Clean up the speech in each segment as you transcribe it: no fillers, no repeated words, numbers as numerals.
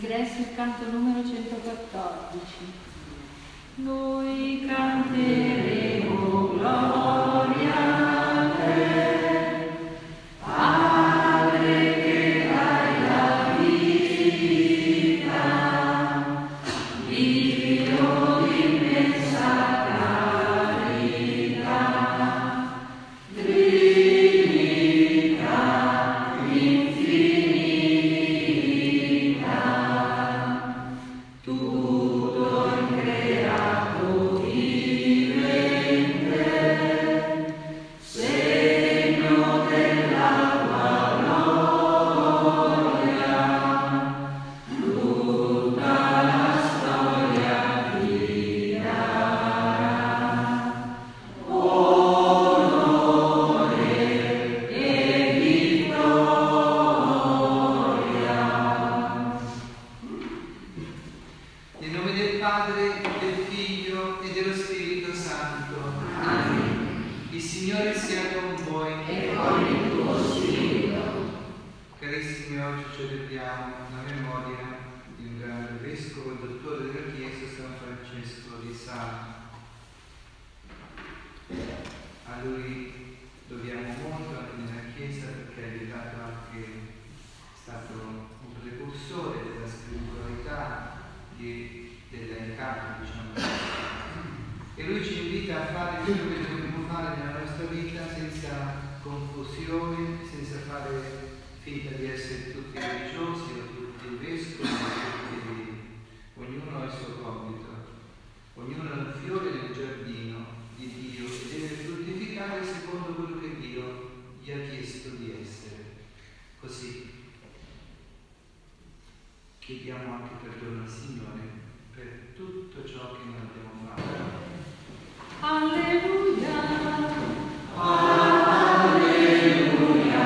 Adesso il canto numero 114. Noi canteremo gloria a te, Padre che dai la vita, Dio di immensa carità, Trinità infinita, tutto il creato vivente, segno della tua gloria, tutta la storia dirà. Onore e vittoria. Nel nome del Padre, del Figlio e dello Spirito Santo. Amen. Il Signore sia con voi. E con il tuo spirito. Carissimi, oggi celebriamo la memoria di un grande vescovo, il dottore della Chiesa, San Francesco di Sales. A lui dobbiamo molto anche nella Chiesa, perché è diventato anche, è stato un precursore della spiritualità, dell'incarno, diciamo. E lui ci invita a fare quello che dobbiamo fare nella nostra vita senza confusione, senza fare finta di essere tutti religiosi o tutti vescovi, ognuno ha il suo compito, ognuno è un fiore nel giardino di Dio e deve fruttificare secondo quello che Dio gli ha chiesto di essere. Così chiediamo anche perdono al Signore per tutto ciò che non abbiamo fatto. Alleluia. Alleluia.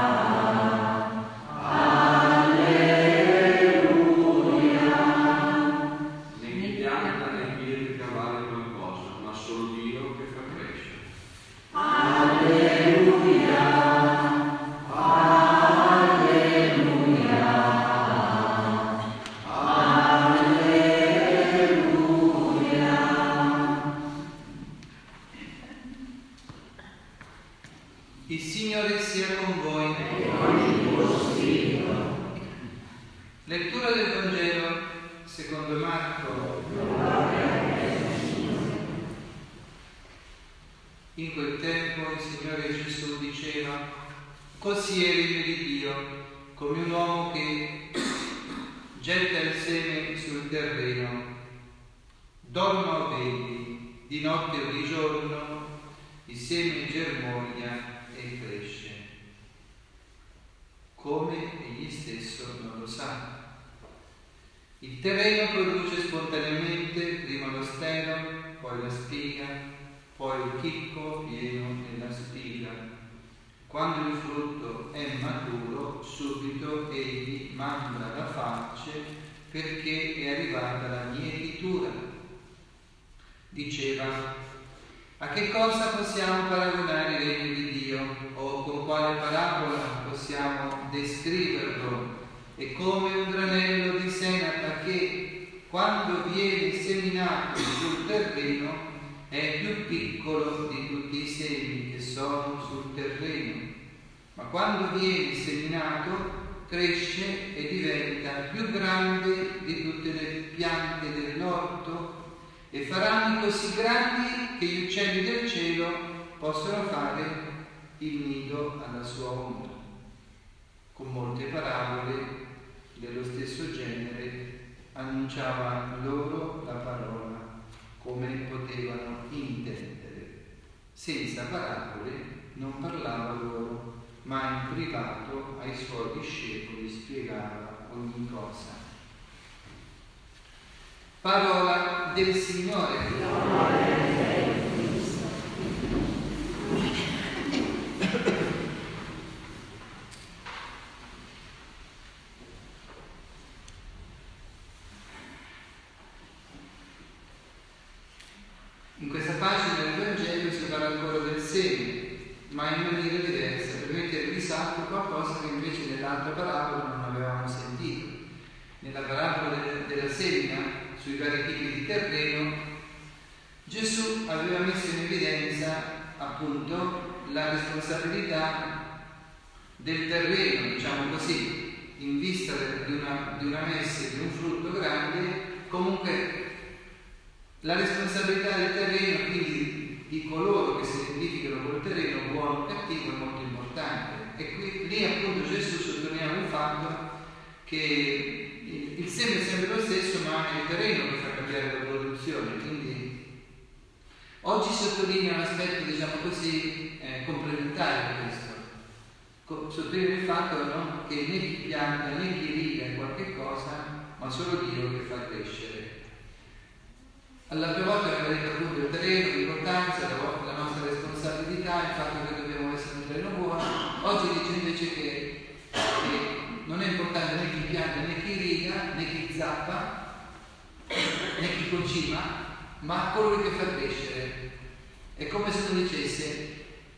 Alleluia. Né chi pianta né chi deve cavare qualcosa, ma solo Dio che fa crescere. Alleluia. Alleluia. Alleluia. Il Signore sia con voi. E con il tuo spirito. Lettura del Vangelo secondo Marco. In quel tempo il Signore Gesù diceva: così è il regno di Dio, come un uomo che getta il seme sul terreno. Dorma o vegli, di notte o di giorno, il seme germoglia e cresce. Come egli stesso non lo sa. Il terreno produce spontaneamente prima lo stelo, poi la spiga, poi il chicco pieno nella spiga. Quando il frutto è maturo, subito egli manda la falce, perché è arrivata la mietitura. Diceva: a che cosa possiamo paragonare il regno di Dio? O con quale parabola possiamo descriverlo? È come un granello di senape che, quando viene seminato sul terreno, è più piccolo di tutti i semi che sono sul terreno. Ma quando viene seminato, cresce e diventa più grande di tutte le piante dell'orto e fa rami così grandi che gli uccelli del cielo possono fare il nido alla sua ombra. Con molte parabole dello stesso genere annunciava loro la parola come potevano intendere. Senza parabole non parlava loro, ma in privato ai suoi discepoli spiegava ogni cosa. Parola del Signore. In questa pagina del Vangelo si parla ancora del seme, ma in maniera diversa, per mettere in risalto qualcosa che invece nell'altra parabola non avevamo sentito. nella parabola della semina sui vari tipi di terreno, Gesù aveva messo in evidenza appunto la responsabilità del terreno, diciamo così, in vista di una messe di un frutto grande. Comunque la responsabilità del terreno, quindi di coloro che si identificano col terreno, buono o cattivo, è molto importante. E lì appunto Gesù sottolineava il fatto che il seme è sempre lo stesso, ma è il terreno che fa cambiare la produzione. Quindi oggi sottolinea un aspetto, diciamo così, complementare a questo. Sottolinea il fatto, no, che né chi pianta né chi riga in qualche cosa, ma solo Dio che fa crescere. Alla prima volta abbiamo detto appunto il terreno, l'importanza, la nostra responsabilità, il fatto che dobbiamo essere un terreno buono. Oggi dice invece che non è importante né chi pianta né chi riga, né chi zappa, né chi concima, ma colui che fa crescere. È come se tu dicesse: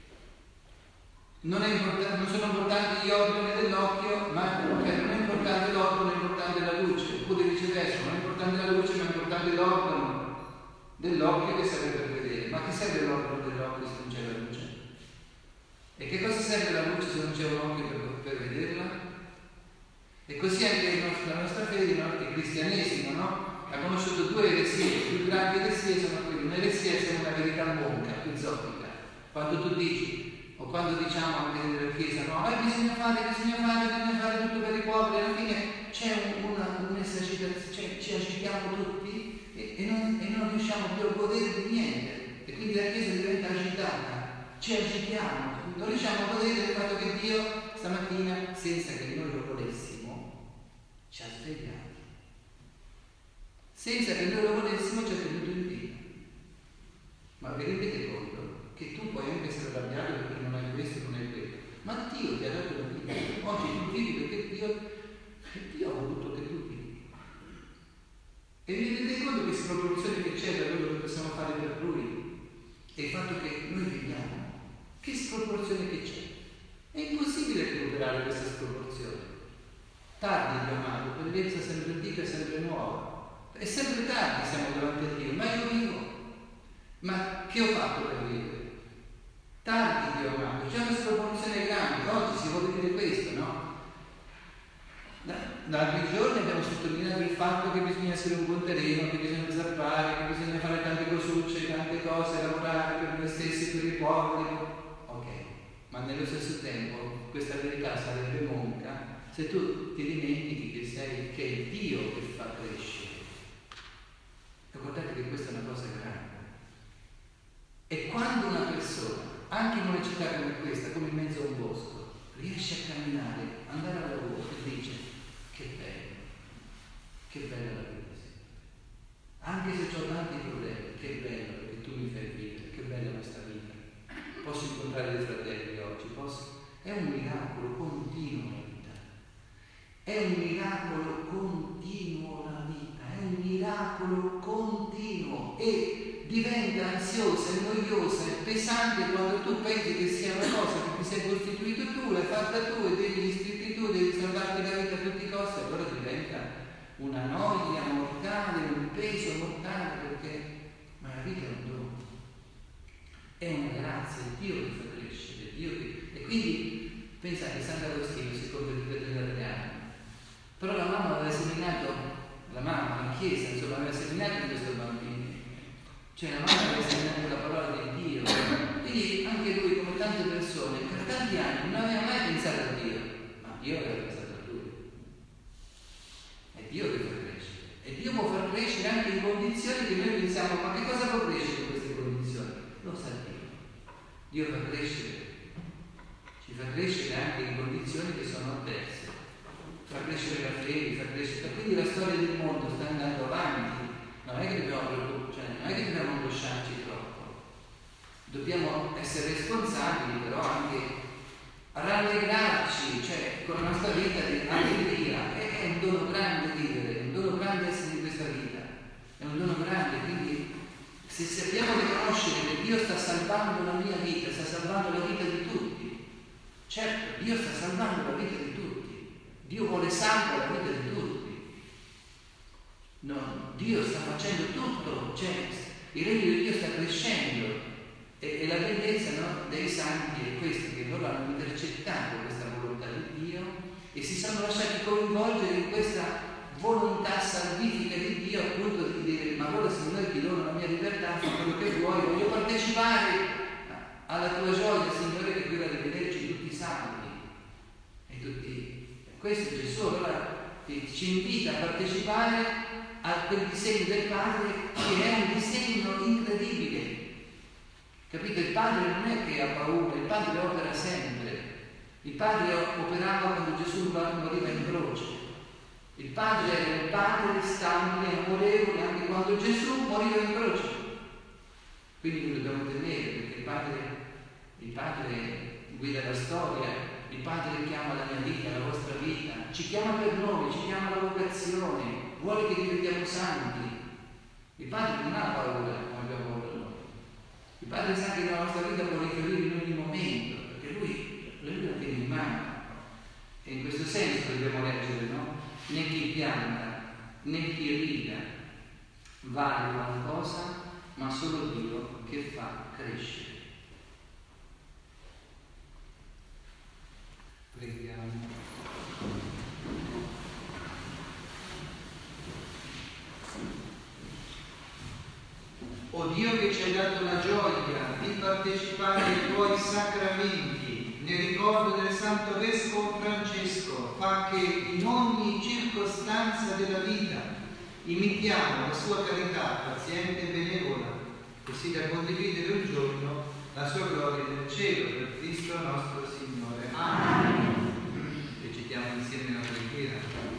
non sono importanti gli organi dell'occhio, ma non è importante l'organo, è importante la luce. Oppure viceversa, non è importante la luce, ma è importante l'organo dell'occhio che serve per vedere. Ma che serve l'organo dell'occhio se non c'è la luce? E che cosa serve la luce se non c'è un occhio per vederla? E così anche la nostra fede, il cristianesimo, no? Ha conosciuto due eresie. Le più grandi eresie sono quelle. Un'eresia è una verità monca, pizzottica. Quando tu dici, o quando diciamo anche nella Chiesa, no, bisogna fare tutto per i poveri, alla fine c'è un'esercitazione, ci agitiamo tutti e non riusciamo più a godere di niente. E quindi la Chiesa diventa agitata, ci agitiamo, non riusciamo a godere del fatto che Dio stamattina, senza che noi lo volessimo, ci ha svegliati. Senza che noi lo volessimo ci ha tenuto in vita. Ma vi rendete conto che tu puoi anche essere arrabbiato perché non hai questo, non hai quello, ma Dio ti ha dato la vita. Oggi tu vivi perché Dio ha voluto che tu vivi. E vi rendete conto che sproporzione che c'è da quello che possiamo fare per Lui e il fatto che noi viviamo? Che sproporzione che c'è? È impossibile recuperare questa sproporzione. Tardi, Dio amato, bellezza sempre antica e sempre nuova. È sempre tardi, siamo davanti a Dio, ma io vivo. Ma che ho fatto per vivere? Tardi, Dio amato, c'è una sproporzione grande. Oggi si vuole dire questo, no? Da altri giorni abbiamo sottolineato il fatto che bisogna essere un buon terreno, che bisogna zappare, che bisogna fare tante cosucce, tante cose, lavorare per noi stessi, per i poveri. Ok, ma nello stesso tempo questa verità sarebbe monca se tu ti dimentichi che è Dio che fa crescere. E guardate che questa è una cosa grande. E quando una persona, anche in una città come questa, come in mezzo a un bosco, riesce a camminare, andare al lavoro e dice: che bella la vita, sì. Anche se ho tanti problemi, che bello che tu mi fai vivere, che bella questa vita. Posso incontrare dei fratelli oggi, è un miracolo continuo la vita. È un miracolo continuo la vita, è un miracolo continuo e diventa ansiosa e noiosa e pesante quando tu pensi che sia una cosa che ti sei costituito tu, l'hai fatta tu e devi iscritti tu, devi salvarti la vita a tutti i costi, allora diventa una noia mortale, un peso mortale, ma la vita è un dono, è una grazia, è Dio che fa crescere, e quindi pensate, Sant'Agostino si è convertito a 33 anni, però la mamma aveva seminato, la chiesa insomma aveva seminato in questo bambino, cioè la mamma aveva seminato la parola di Dio, quindi anche lui, come tante persone, per tanti anni non aveva mai pensato a Dio, ma Dio aveva pensato a lui. È Dio che fa crescere, e Dio può far crescere anche in condizioni che noi pensiamo: ma che cosa può crescere in queste condizioni? Lo sa Dio. Dio fa crescere, ci fa crescere anche in condizioni che sono avverse, fa crescere la fede, fa crescere, quindi la storia del mondo sta andando avanti, non è che dobbiamo angosciarci troppo, dobbiamo essere responsabili, però anche rallegrarci, cioè con la nostra vita di allegria. È un dono grande vivere, è un dono grande essere in questa vita, è un dono grande, quindi se sappiamo riconoscere che Dio sta salvando la mia vita, sta salvando la vita di tutti, certo, Dio sta salvando la vita di tutti, Dio vuole salvare la vita di tutti, No, Dio sta facendo tutto, cioè il regno di Dio sta crescendo e la bellezza, no, dei santi è questa, che loro hanno intercettato questa volontà di Dio e si sono lasciati coinvolgere in questa volontà salvifica di Dio, appunto di dire: ma allora Signore, ti dono la mia libertà, fai quello che vuoi, voglio partecipare alla tua gioia, Signore, che è quella di vederci tutti salvi e tutti. Questo Gesù allora ci invita a partecipare a quel disegno del Padre, che è un disegno incredibile. Capite? Il Padre non è che ha paura, il Padre opera sempre. Il Padre operava quando Gesù moriva in croce. Il Padre era un Padre stabile, amorevole, anche quando Gesù moriva in croce. Quindi noi dobbiamo temere, perché il Padre guida la storia, il Padre chiama la mia vita, la vostra vita, ci chiama per nome, ci chiama la vocazione, vuole che diventiamo santi. Il Padre non ha paura come abbiamo paura noi. Il Padre sa che nella nostra vita può riferire in ogni momento, perché Lui la tiene in mano. E in questo senso dobbiamo leggere, no? Né chi pianta, né chi riga vale qualcosa, ma solo Dio che fa crescere. Preghiamo. O Dio, che ci hai dato la gioia di partecipare ai tuoi sacramenti, nel ricordo del Santo Vescovo Francesco, fa che in ogni circostanza della vita imitiamo la sua carità paziente e benevola, così da condividere un giorno la sua gloria nel cielo, per Cristo nostro Signore. Amen. Recitiamo insieme la preghiera.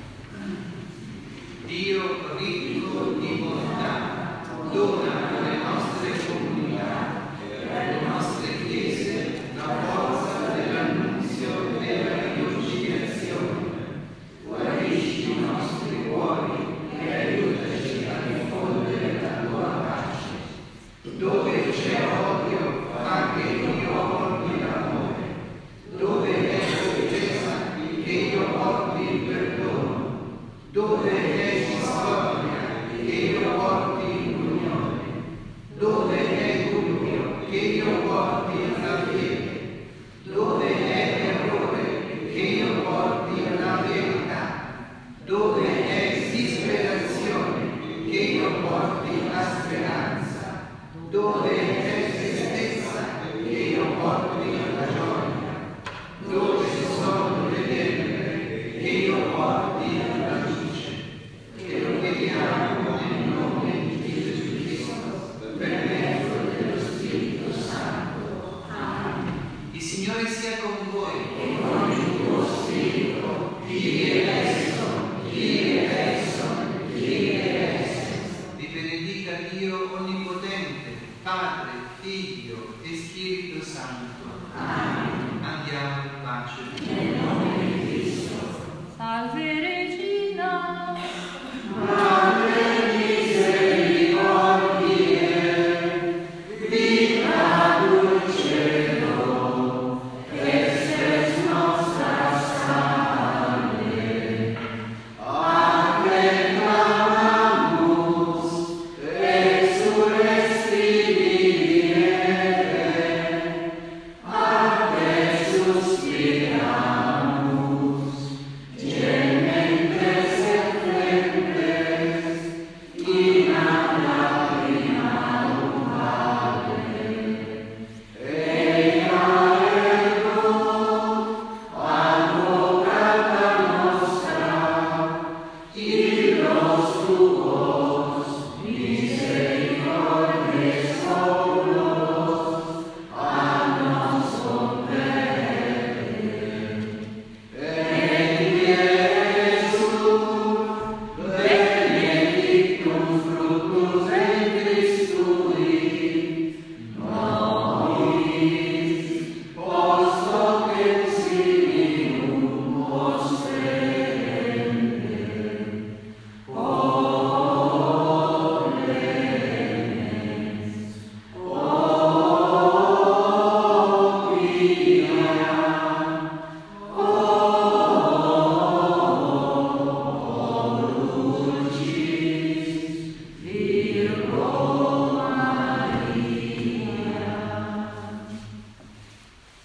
Dio ricco di bontà, dona alle nostre comunità e alle nostre chiese la forza dell'annunzio e della riconciliazione. Guarisci i nostri cuori e aiutaci a diffondere la tua pace. Dove c'è odio, fa che io porti l'amore. Dove è offesa, che io porti il perdono. Dove è discordia, che io porti l'unione. Dove è dubbio, che io porti la fede. Dove è errore, che io porti la verità. Dove è disperazione, che io porti la speranza. Dove è tristezza, che io porti la gioia. Dove sono le tenebre, che io porti la luce. E lo chiediamo nel nome di Gesù Cristo, per mezzo dello Spirito Santo. Amen. Il Signore sia con voi. E con il tuo spirito. Vi benedica Dio Onnipotente, Padre, Figlio e Spirito Santo. Amen. Andiamo in pace. Nel nome di Cristo. Salve Regina. Madre misericordie, vita dulcedo, estes nostra salve. A te clamamus, exsurresti vivere, a te suspiramus, gementes et flentes, in lacrimam vale. Eia ergo, advocata nostra, illos tuos